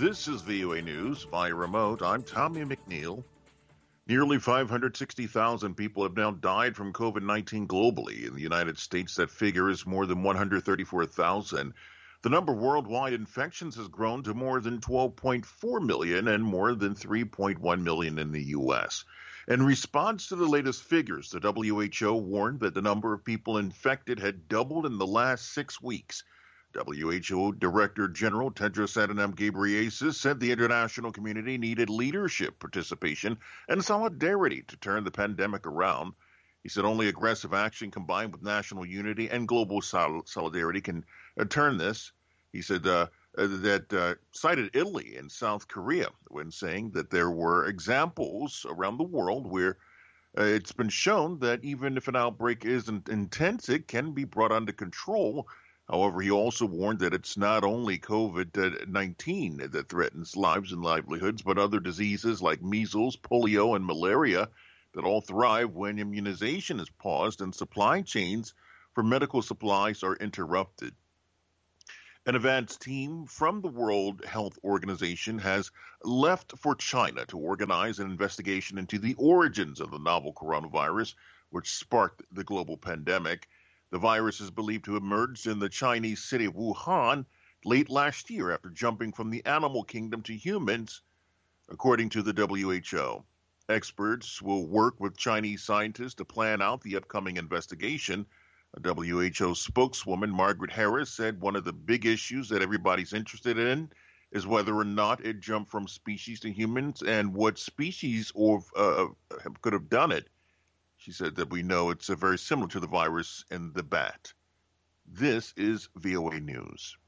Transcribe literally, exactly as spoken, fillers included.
This is V O A News via remote. I'm Tommy McNeil. Nearly five hundred sixty thousand people have now died from COVID nineteen globally. In the United States, that figure is more than one hundred thirty-four thousand. The number of worldwide infections has grown to more than twelve point four million and more than three point one million in the U S. In response to the latest figures, the W H O warned that the number of people infected had doubled in the last six weeks. W H O Director General Tedros Adhanom Ghebreyesus said the international community needed leadership, participation, and solidarity to turn the pandemic around. He said only aggressive action combined with national unity and global sol- solidarity can uh, turn this. He said uh, uh, that uh, cited Italy and South Korea when saying that there were examples around the world where uh, it's been shown that even if an outbreak isn't intense, it can be brought under control. However, he also warned that it's not only COVID nineteen that threatens lives and livelihoods, but other diseases like measles, polio, and malaria that all thrive when immunization is paused and supply chains for medical supplies are interrupted. An advanced team from the World Health Organization has left for China to organize an investigation into the origins of the novel coronavirus, which sparked the global pandemic. The virus is believed to have emerged in the Chinese city of Wuhan late last year after jumping from the animal kingdom to humans, according to the W H O. Experts will work with Chinese scientists to plan out the upcoming investigation. A W H O spokeswoman, Margaret Harris, said one of the big issues that everybody's interested in is whether or not it jumped from species to humans and what species or uh, could have done it. She said that we know it's uh, very similar to the virus in the bat. This is V O A News.